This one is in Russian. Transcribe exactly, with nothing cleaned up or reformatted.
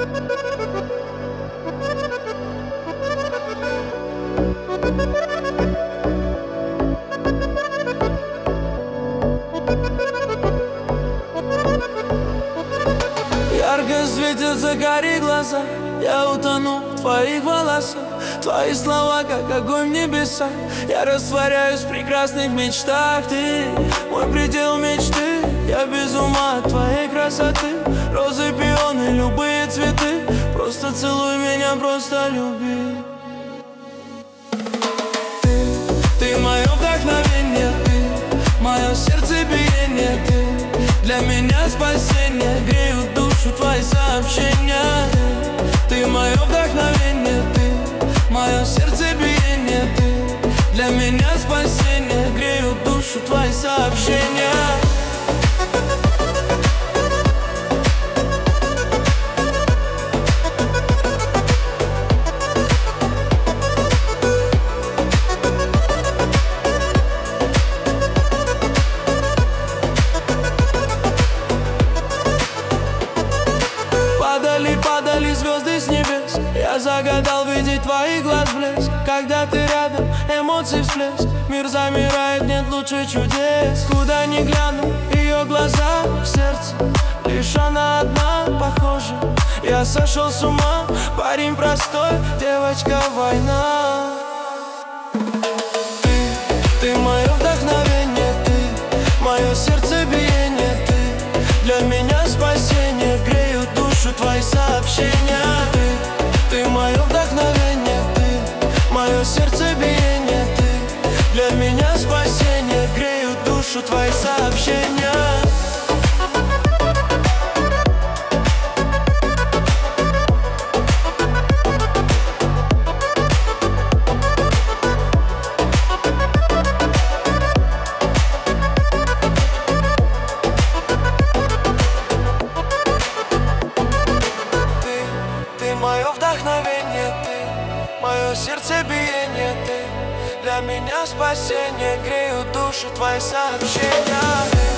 Ярко светятся карие глаза, я утону в твоих волосах. Твои слова, как огонь в небесах. Я растворяюсь в прекрасных мечтах. Ты мой предел мечты, я без ума от твоей красоты. Розы, пионы, любые цветы. Просто целуй меня, просто люби. Ты, ты мое вдохновение, ты мое сердцебиение, ты для меня спасение, греют душу твои сообщения. Ты, ты мое вдохновение, ты мое сердцебиение, ты для меня спасение, греют душу твои сообщения. Падали, падали звезды с небес. Я загадал видеть твоих глаз блеск. Когда ты рядом, эмоций всплеск. Мир замирает, нет лучше чудес. Куда ни гляну, ее глаза в сердце. Лишь она одна похожа. Я сошел с ума, парень простой, девочка война. Ты, ты мое вдохновение, ты мое сердцебиение, ты для меня спасение, греют душу твои сообщения. Ты, ты мое вдохновение, ты мое сердцебиение, ты для меня спасение, греют душу твои сообщения. Мое вдохновение, ты мое сердцебиение, ты для меня спасение, греют душу твои сообщения.